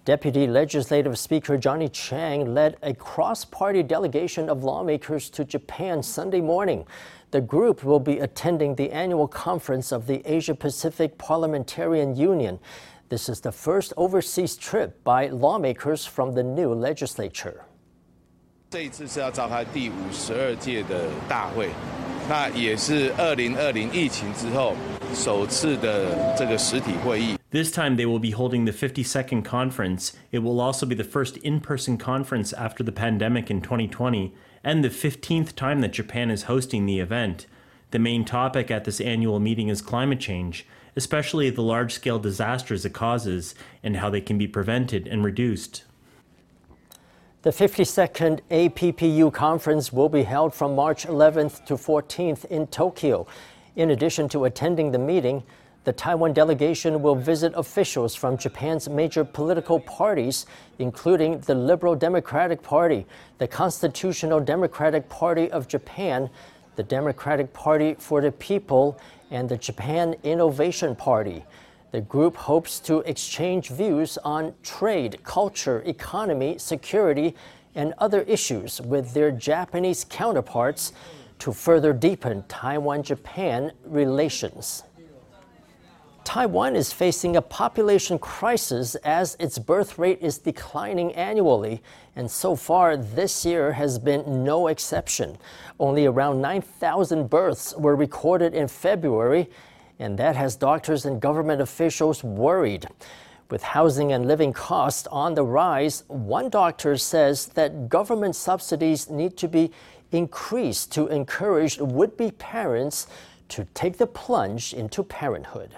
Deputy Legislative Speaker Johnny Chiang led a cross-party delegation of lawmakers to Japan Sunday morning. The group will be attending the annual conference of the Asia-Pacific Parliamentarian Union. This is the first overseas trip by lawmakers from the new legislature. 这一次是要召开第52届的大会，那也是2020疫情之后首次的这个实体会议。 This time they will be holding the 52nd conference. It will also be the first in-person conference after the pandemic in 2020, and the 15th time that Japan is hosting the event. The main topic at this annual meeting is climate change, especially the large-scale disasters it causes, and how they can be prevented and reduced. The 52nd APPU conference will be held from March 11th to 14th in Tokyo. In addition to attending the meeting, the Taiwan delegation will visit officials from Japan's major political parties, including the Liberal Democratic Party, the Constitutional Democratic Party of Japan, the Democratic Party for the People, and the Japan Innovation Party. The group hopes to exchange views on trade, culture, economy, security, and other issues with their Japanese counterparts to further deepen Taiwan-Japan relations. Taiwan is facing a population crisis as its birth rate is declining annually, and so far this year has been no exception. Only around 9,000 births were recorded in February, and that has doctors and government officials worried. With housing and living costs on the rise, one doctor says that government subsidies need to be increased to encourage would-be parents to take the plunge into parenthood.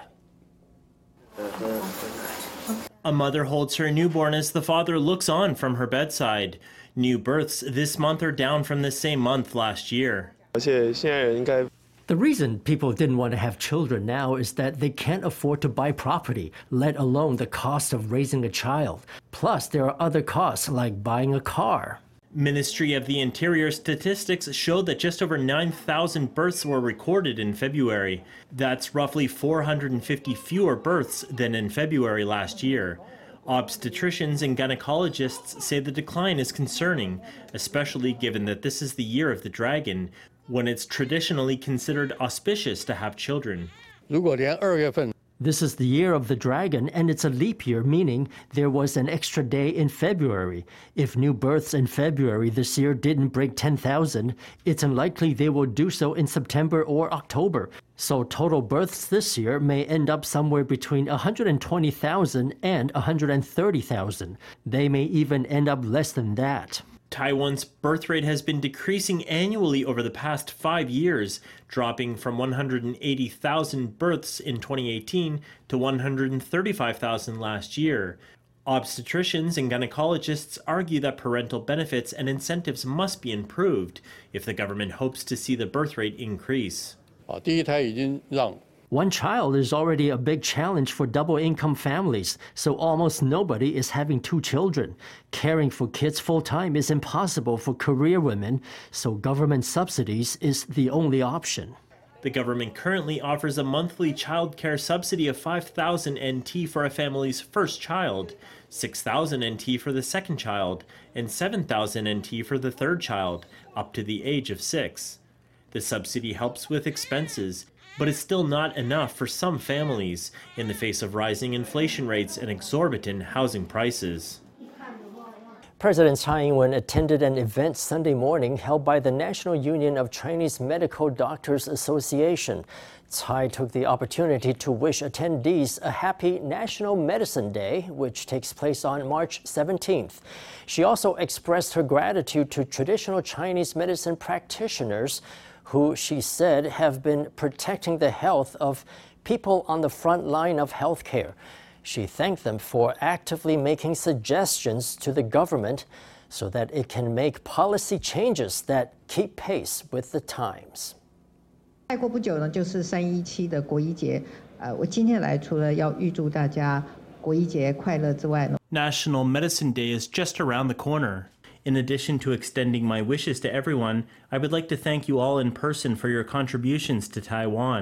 A mother holds her newborn as the father looks on from her bedside. New births this month are down from the same month last year. The reason people didn't want to have children now is that they can't afford to buy property, let alone the cost of raising a child. Plus, there are other costs like buying a car. Ministry of the Interior statistics showed that just over 9,000 births were recorded in February. That's roughly 450 fewer births than in February last year. Obstetricians and gynecologists say the decline is concerning, especially given that this is the year of the dragon, when it's traditionally considered auspicious to have children. This is the year of the dragon, and it's a leap year, meaning there was an extra day in February. If new births in February this year didn't break 10,000, it's unlikely they will do so in September or October. So total births this year may end up somewhere between 120,000 and 130,000. They may even end up less than that. Taiwan's birth rate has been decreasing annually over the past 5 years, dropping from 180,000 births in 2018 to 135,000 last year. Obstetricians and gynecologists argue that parental benefits and incentives must be improved if the government hopes to see the birth rate increase. One child is already a big challenge for double-income families, so almost nobody is having 2 children. Caring for kids full-time is impossible for career women, so government subsidies is the only option. The government currently offers a monthly child care subsidy of 5,000 NT for a family's first child, 6,000 NT for the second child, and 7,000 NT for the third child, up to the age of 6. The subsidy helps with expenses, but it's still not enough for some families in the face of rising inflation rates and exorbitant housing prices. President Tsai Ing-wen attended an event Sunday morning held by the National Union of Chinese Medical Doctors Association. Tsai took the opportunity to wish attendees a happy National Medicine Day, which takes place on March 17th. She also expressed her gratitude to traditional Chinese medicine practitioners who she said have been protecting the health of people on the front line of healthcare. She thanked them for actively making suggestions to the government so that it can make policy changes that keep pace with the times. 再过不久呢，就是317的国医节。我今天来除了要预祝大家国医节快乐之外呢 National Medicine Day is just around the corner. In addition to extending my wishes to everyone, I would like to thank you all in person for your contributions to Taiwan.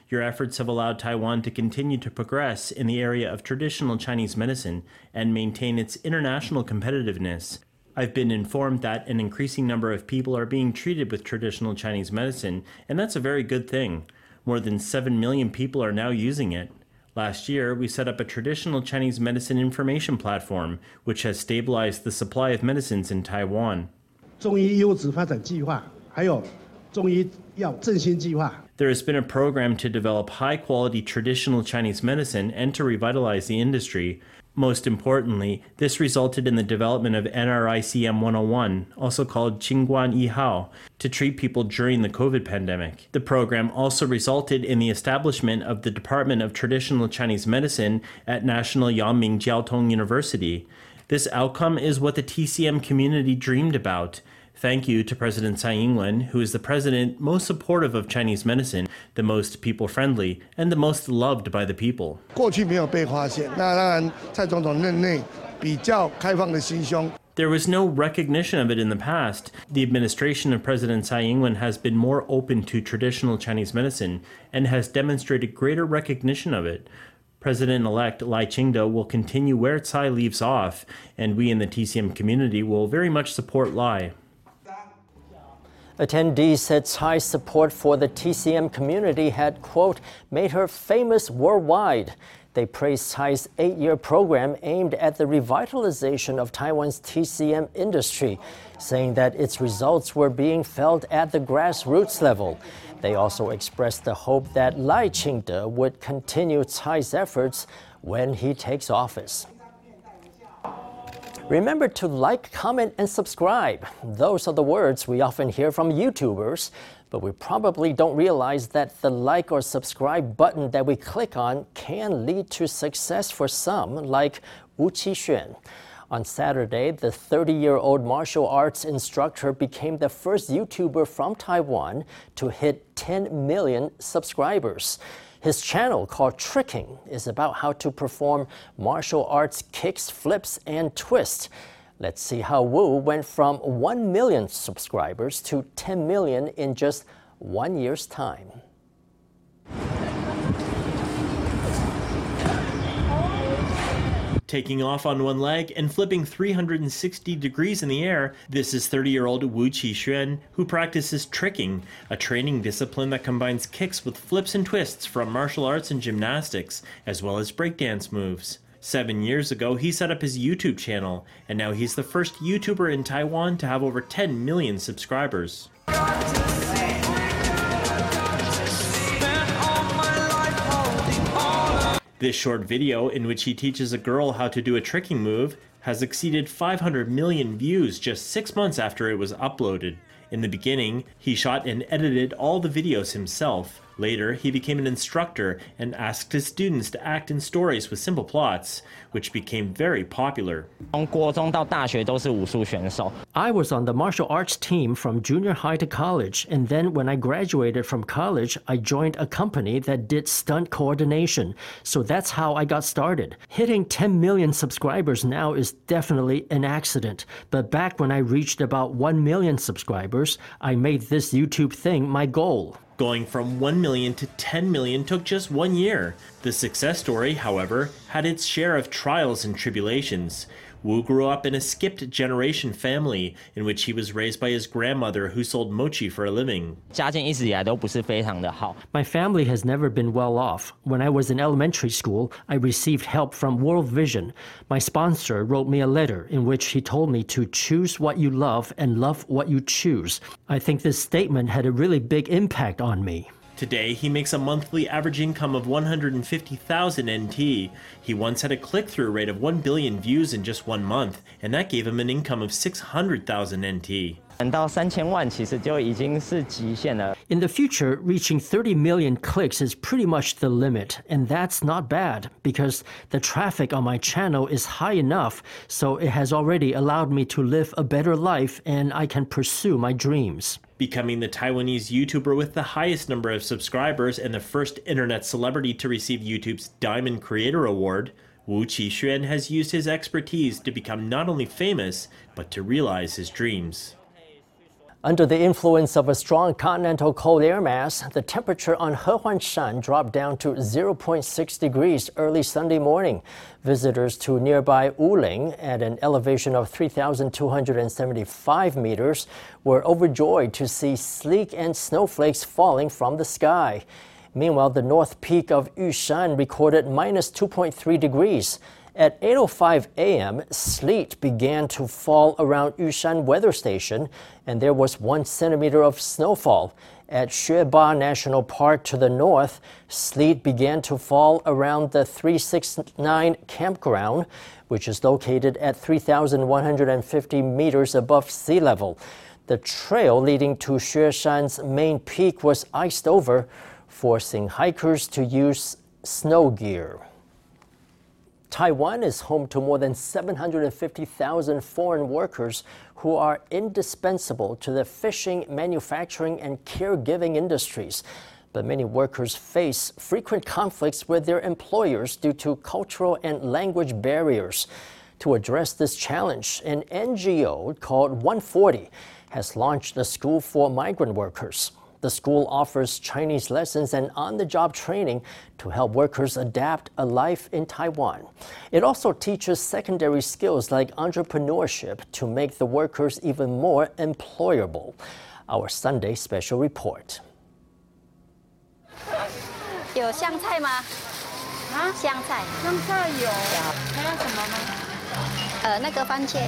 Your efforts have allowed Taiwan to continue to progress in the area of traditional Chinese medicine and maintain its international competitiveness. I've been informed that an increasing number of people are being treated with traditional Chinese medicine, and that's a very good thing. More than 7 million people are now using it. Last year, we set up a traditional Chinese medicine information platform, which has stabilized the supply of medicines in Taiwan. 中医优质发展计划，还有中医药振兴计划。 There has been a program to develop high-quality traditional Chinese medicine and to revitalize the industry. Most importantly, this resulted in the development of NRICM 101, also called Qingguan Yihao, to treat people during the COVID pandemic. The program also resulted in the establishment of the Department of Traditional Chinese Medicine at National Yangming Jiaotong University. This outcome is what the TCM community dreamed about. Thank you to President Tsai Ing-wen, who is the president most supportive of Chinese medicine, the most people-friendly, and the most loved by the people. 过去没有被发现，那当然蔡总统任内比较开放的心胸。 There was no recognition of it in the past. The administration of President Tsai Ing-wen has been more open to traditional Chinese medicine and has demonstrated greater recognition of it. President-elect Lai Ching-te will continue where Tsai leaves off, and we in the TCM community will very much support Lai. Attendees said Tsai's support for the TCM community had, quote, made her famous worldwide. They praised Tsai's 8-year program aimed at the revitalization of Taiwan's TCM industry, saying that its results were being felt at the grassroots level. They also expressed the hope that Lai Ching-te would continue Tsai's efforts when he takes office. Remember to like, comment, and subscribe. Those are the words we often hear from YouTubers, but we probably don't realize that the like or subscribe button that we click on can lead to success for some, like Wu Qixuan. On Saturday, the 30-year-old martial arts instructor became the first YouTuber from Taiwan to hit 10 million subscribers. His channel, called Tricking, is about how to perform martial arts kicks, flips, and twists. Let's see how Wu went from 1 million subscribers to 10 million in just 1 year's time. Taking off on one leg and flipping 360 degrees in the air, this is 30-year-old Wu Qixuan, who practices tricking, a training discipline that combines kicks with flips and twists from martial arts and gymnastics, as well as breakdance moves. 7 years ago, he set up his YouTube channel, and now he's the first YouTuber in Taiwan to have over 10 million subscribers. This short video, in which he teaches a girl how to do a tricking move, has exceeded 500 million views just 6 months after it was uploaded. In the beginning, he shot and edited all the videos himself. Later, he became an instructor and asked his students to act in stories with simple plots, which became very popular. 从国中到大学都是武术选手。 I was on the martial arts team from junior high to college, and then when I graduated from college, I joined a company that did stunt coordination. So that's how I got started. Hitting 10 million subscribers now is definitely an accident. But back when I reached about 1 million subscribers, I made this YouTube thing my goal. Going from 1 million to 10 million took just 1 year. The success story, however, had its share of trials and tribulations. Wu grew up in a skipped generation family in which he was raised by his grandmother who sold mochi for a living. 家境一直以来都不是非常的好。 My family has never been well off. When I was in elementary school, I received help from World Vision. My sponsor wrote me a letter in which he told me to choose what you love and love what you choose. I think this statement had a really big impact on me. Today, he makes a monthly average income of 150,000 NT. He once had a click-through rate of 1 billion views in just 1 month, and that gave him an income of 600,000 NT. 等到3000万其实就已经是极限了。 In the future, reaching 30 million clicks is pretty much the limit, and that's not bad because the traffic on my channel is high enough, so it has already allowed me to live a better life and I can pursue my dreams. Becoming the Taiwanese YouTuber with the highest number of subscribers and the first internet celebrity to receive YouTube's Diamond Creator Award, Wu Qixuan has used his expertise to become not only famous, but to realize his dreams. Under the influence of a strong continental cold air mass, the temperature on Hehuanshan dropped down to 0.6 degrees early Sunday morning. Visitors to nearby Wuling, at an elevation of 3,275 meters, were overjoyed to see sleet and snowflakes falling from the sky. Meanwhile, the north peak of Yushan recorded minus 2.3 degrees. At 8:05 a.m., sleet began to fall around Yushan Weather Station, and there was 1 centimeter of snowfall. At Xueba National Park to the north, sleet began to fall around the 369 campground, which is located at 3,150 meters above sea level. The trail leading to Xueshan's main peak was iced over, forcing hikers to use snow gear. Taiwan is home to more than 750,000 foreign workers who are indispensable to the fishing, manufacturing, and caregiving industries. But many workers face frequent conflicts with their employers due to cultural and language barriers. To address this challenge, an NGO called 140 has launched a school for migrant workers. The school offers Chinese lessons and on-the-job training to help workers adapt a life in Taiwan. It also teaches secondary skills like entrepreneurship to make the workers even more employable. Our Sunday special report. 有香菜吗？啊，香菜。香菜有。还有什么吗？那个番茄。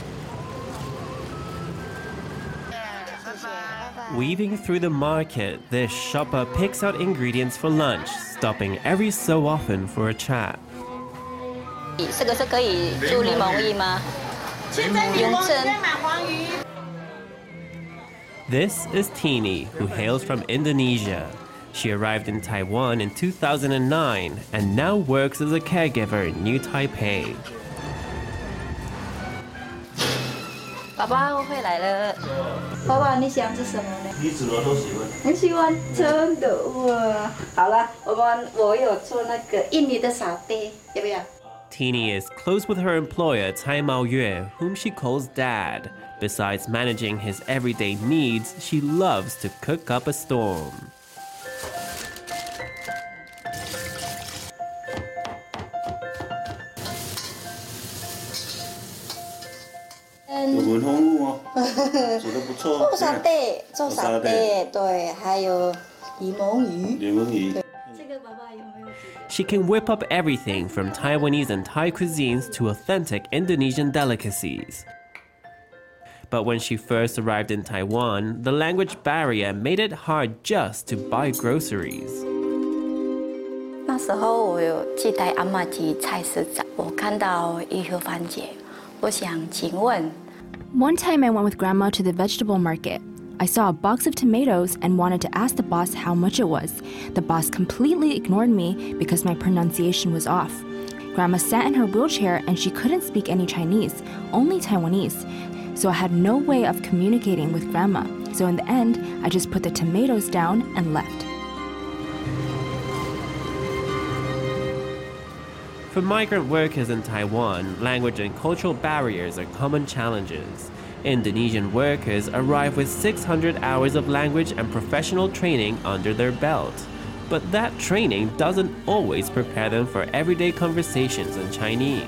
Weaving through the market, this shopper picks out ingredients for lunch, stopping every so often for a chat. 这个是可以煮柠檬鱼吗？永生。 This is Tini, who hails from Indonesia. She arrived in Taiwan in 2009 and now works as a caregiver in New Taipei. 爸爸，我回来了。爸爸，你想吃什么呢？你什么都喜欢。很喜欢，真的哇！好了，我有做那个印尼的沙爹，要不要？ Tini is close with her employer, Cai Mao Yue, whom she calls Dad. Besides managing his everyday needs, she loves to cook up a storm. She can whip up everything from Taiwanese and Thai cuisines to authentic Indonesian delicacies. But when she first arrived in Taiwan, the language barrier made it hard just to buy groceries. 那时候我有去带阿嬷去菜市场，我看到一盒番茄，我想请问。 One time I went with Grandma to the vegetable market. I saw a box of tomatoes and wanted to ask the boss how much it was. The boss completely ignored me because my pronunciation was off. Grandma sat in her wheelchair and she couldn't speak any Chinese, only Taiwanese. So I had no way of communicating with Grandma. So in the end, I just put the tomatoes down and left. For migrant workers in Taiwan, language and cultural barriers are common challenges. Indonesian workers arrive with 600 hours of language and professional training under their belt. But that training doesn't always prepare them for everyday conversations in Chinese.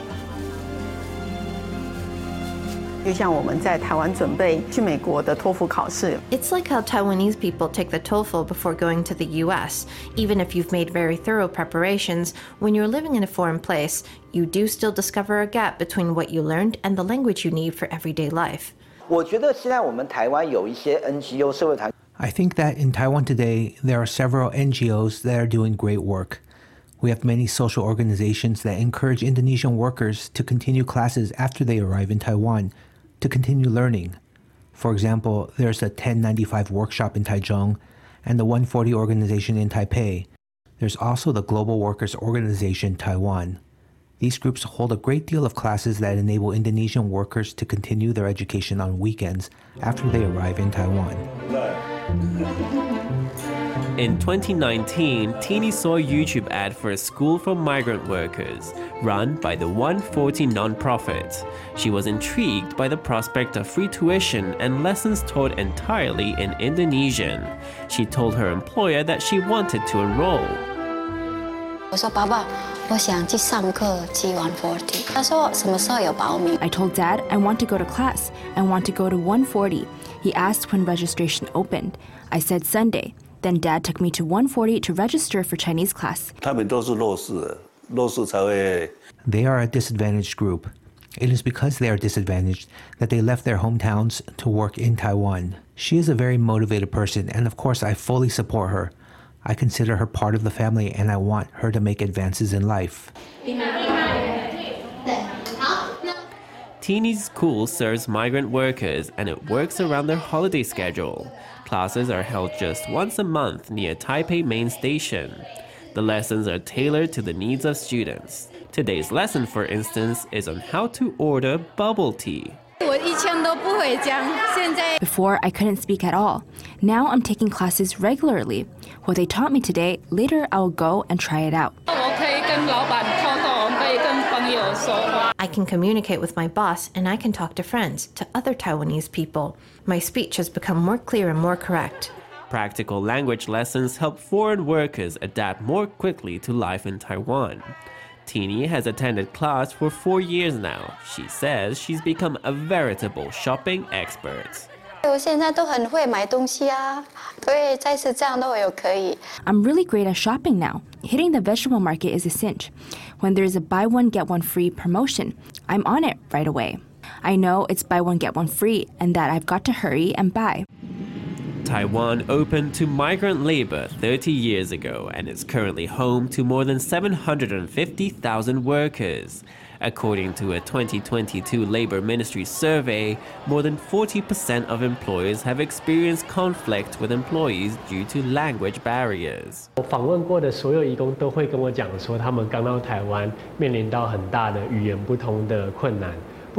就像我们在台湾准备去美国的托福考试。 It's like how Taiwanese people take the TOEFL before going to the US. Even if you've made very thorough preparations, when you're living in a foreign place, you do still discover a gap between what you learned and the language you need for everyday life. 我觉得现在我们台湾有一些 NGO 社会团。 I think that in Taiwan today, there are several NGOs that are doing great work. We have many social organizations that encourage Indonesian workers to continue classes after they arrive in Taiwan, to continue learning. For example, there's a 1095 workshop in Taichung and the 140 organization in Taipei. There's also the Global Workers Organization Taiwan. These groups hold a great deal of classes that enable Indonesian workers to continue their education on weekends after they arrive in Taiwan. In 2019, Teeny saw a YouTube ad for a school for migrant workers, run by the 140 nonprofit. She was intrigued by the prospect of free tuition and lessons taught entirely in Indonesian. She told her employer that she wanted to enroll. 我说爸爸，我想去上课去140。他说什么时候有报名？ I told Dad I want to go to class. I want to go to 140. He asked when registration opened. I said Sunday. Then Dad took me to 140 to register for Chinese class. 他们都是弱势的，弱势才会。 They are a disadvantaged group. It is because they are disadvantaged that they left their hometowns to work in Taiwan. She is a very motivated person, and of course I fully support her. I consider her part of the family, and I want her to make advances in life. Teeny's school serves migrant workers, and it works around their holiday schedule. Classes are held just once a month near Taipei Main Station. The lessons are tailored to the needs of students. Today's lesson, for instance, is on how to order bubble tea. Before, I couldn't speak at all. Now I'm taking classes regularly. What they taught me today, later I'll go and try it out. I can communicate with my boss, and I can talk to friends, to other Taiwanese people. My speech has become more clear and more correct. Practical language lessons help foreign workers adapt more quickly to life in Taiwan. Teeny has attended class for 4 years now. She says she's become a veritable shopping expert. 我现在都很会买东西啊，所以再次这样的我有可以。 I'm really great at shopping now. Hitting the vegetable market is a cinch. When there's a buy one get one free promotion, I'm on it right away. I know it's buy one get one free and that I've got to hurry and buy. Taiwan opened to migrant labor 30 years ago and is currently home to more than 750,000 workers. According to a 2022 Labor Ministry survey, more than 40% of employers have experienced conflict with employees due to language barriers. 我访问过的所有移工都会跟我讲说，他们刚到台湾面临到很大的语言不通的困难。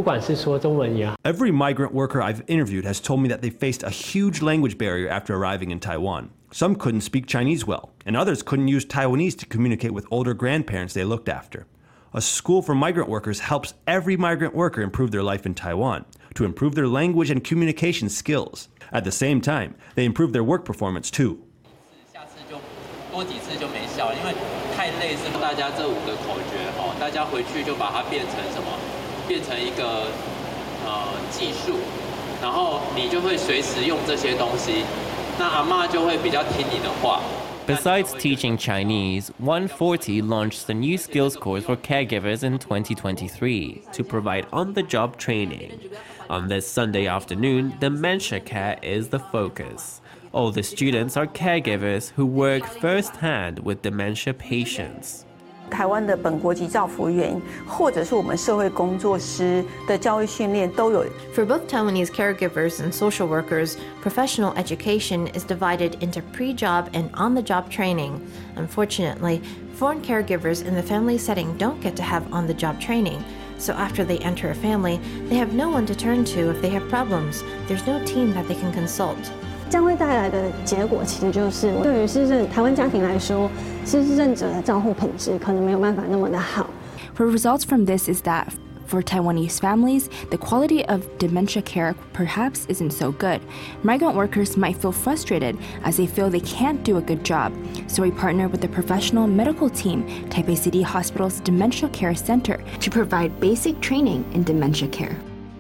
Every migrant worker I've interviewed has told me that they faced a huge language barrier after arriving in Taiwan. Some couldn't speak Chinese well, and others couldn't use Taiwanese to communicate with older grandparents they looked after. A school for migrant workers helps every migrant worker improve their life in Taiwan, to improve their language and communication skills. At the same time, they improve their work performance too. 多几次就没效，因为太累，是大家这5个口诀哦，大家回去就把它变成什么？ 变成一个技术，然后你就会随时用这些东西，那阿嬷就会比较听你的话。 Besides teaching Chinese, 140 launched the new skills course for caregivers in 2023 to provide on-the-job training. On this Sunday afternoon, dementia care is the focus. All the students are caregivers who work firsthand with dementia patients. 台湾的本国籍照服员，或者是我们社会工作师的教育训练都有。 For both Taiwanese caregivers and social workers, professional education is divided into pre-job and on-the-job training. Unfortunately, foreign caregivers in the family setting don't get to have on-the-job training. So after they enter a family, they have no one to turn to if they have problems. There's no team that they can consult. 将会带来的结果，其实就是对于失智台湾家庭来说，失智症者的照护品质可能没有办法那么的好。 The results from this is that for Taiwanese families, the quality of dementia care perhaps isn't so good. Migrant workers might feel frustrated as they feel they can't do a good job. So we partner with the professional medical team, Taipei City Hospital's Dementia Care Center, to provide basic training in dementia care.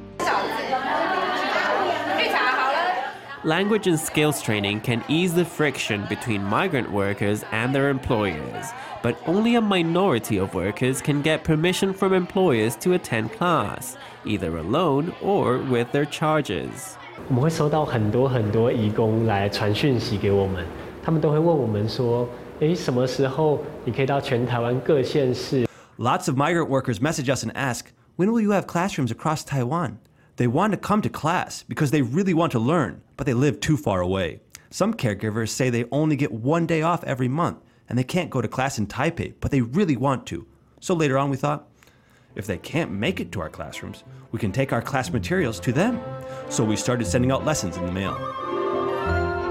Language and skills training can ease the friction between migrant workers and their employers, but only a minority of workers can get permission from employers to attend class, either alone or with their charges. 我们会收到很多移工来传讯息给我们，他们都会问我们说，什么时候你可以到全台湾各县市？ Lots of migrant workers message us and ask, when will you have classrooms across Taiwan? They want to come to class because they really want to learn, but they live too far away. Some caregivers say they only get 1 day off every month, and they can't go to class in Taipei, but they really want to. So later on we thought, if they can't make it to our classrooms, we can take our class materials to them. So we started sending out lessons in the mail.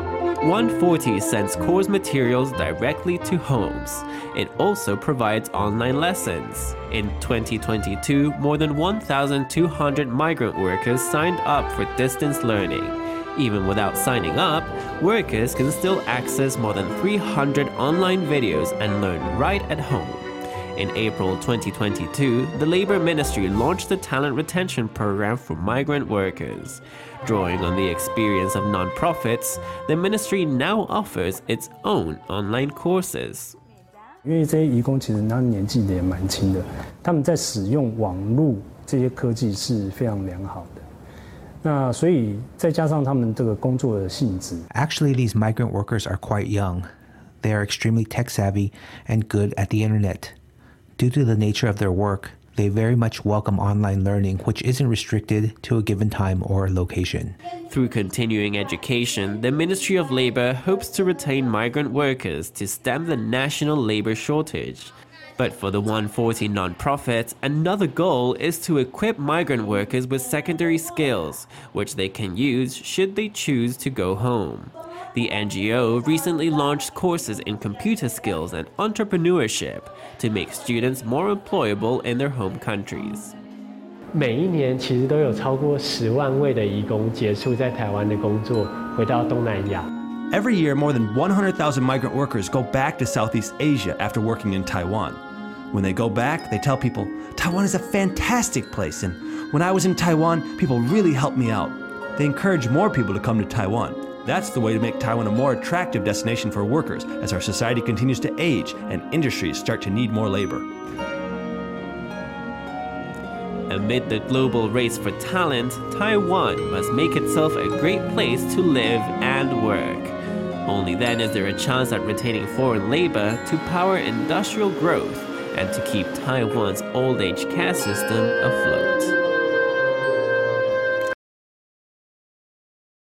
140 sends course materials directly to homes. It also provides online lessons. In 2022, more than 1,200 migrant workers signed up for distance learning. Even without signing up, workers can still access more than 300 online videos and learn right at home. In April 2022, the Labor Ministry launched the Talent Retention Program for migrant workers. Drawing on the experience of nonprofits, the ministry now offers its own online courses. 因为这些移工其实他们年纪也蛮轻的，他们在使用网络这些科技是非常良好的。那所以再加上他们这个工作的性质。 Actually, these migrant workers are quite young. They are extremely tech savvy and good at the internet. Due to the nature of their work, they very much welcome online learning, which isn't restricted to a given time or location. Through continuing education, the Ministry of Labor hopes to retain migrant workers to stem the national labor shortage. But for the 140 nonprofit, another goal is to equip migrant workers with secondary skills, which they can use should they choose to go home. The NGO recently launched courses in computer skills and entrepreneurship to make students more employable in their home countries. 每一年其实都有超过10万位的移工结束在台湾的工作，回到东南亚。 Every year, more than 100,000 migrant workers go back to Southeast Asia after working in Taiwan. When they go back, they tell people, Taiwan is a fantastic place, and when I was in Taiwan, people really helped me out. They encourage more people to come to Taiwan. That's the way to make Taiwan a more attractive destination for workers as our society continues to age and industries start to need more labor. Amid the global race for talent, Taiwan must make itself a great place to live and work. Only then is there a chance at retaining foreign labor to power industrial growth and to keep Taiwan's old age care system afloat.